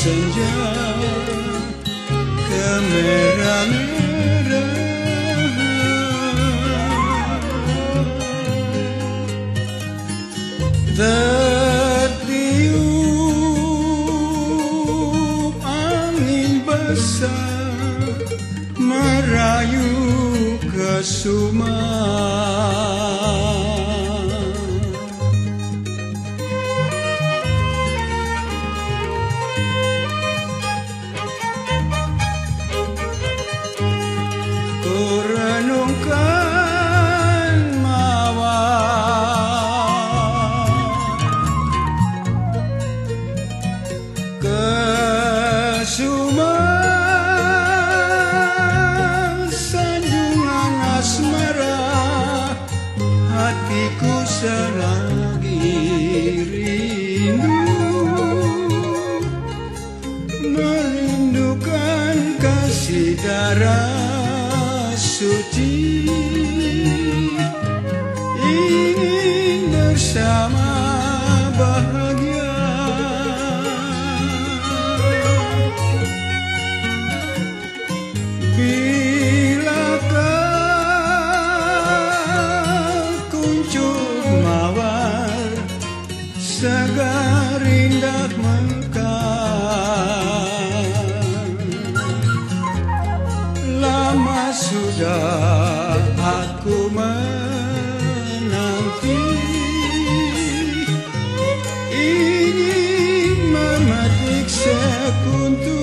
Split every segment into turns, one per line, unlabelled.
senja kemerah-merah, tertiup angin besar merayu ke Sumar. Ku renungkan mawar ke Sumar, sanjungan asmara, hatiku selagi rindu, merindukan kasih darah suci, ingin bersama bahagia. Bilakah kuncup mawar segar indah mekar, lama sudah aku menanti, ingin memetik sekuntum.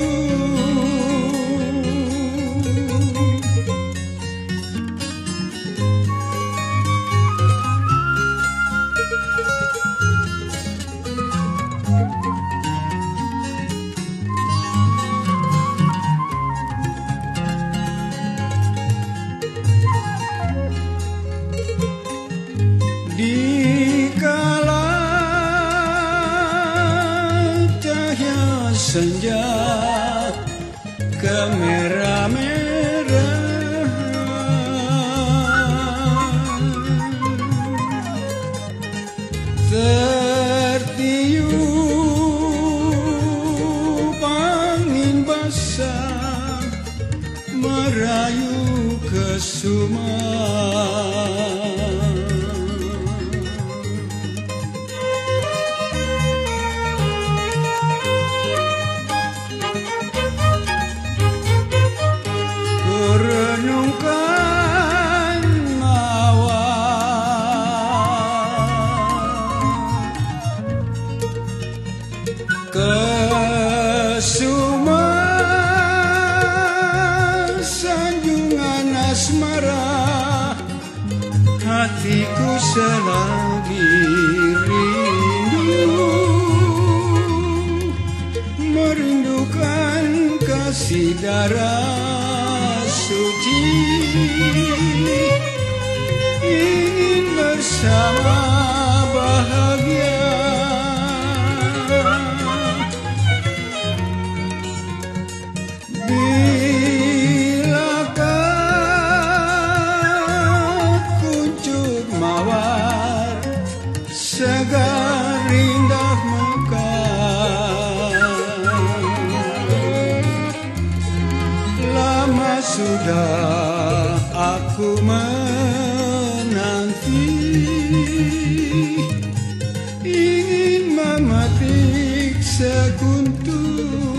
Dikala cahaya senja kemerah-merahan, tertiup angin basah merayu ke Sumar. Renungkan mawar ke Sumar, sanjungan asmara, hatiku selagi rindu, merindukan kasih darah suci, ingin bersama bahagia. Bilakah kuncup mawar segar indah mekar, lama sudah aku menanti, ingin memetik sekuntum.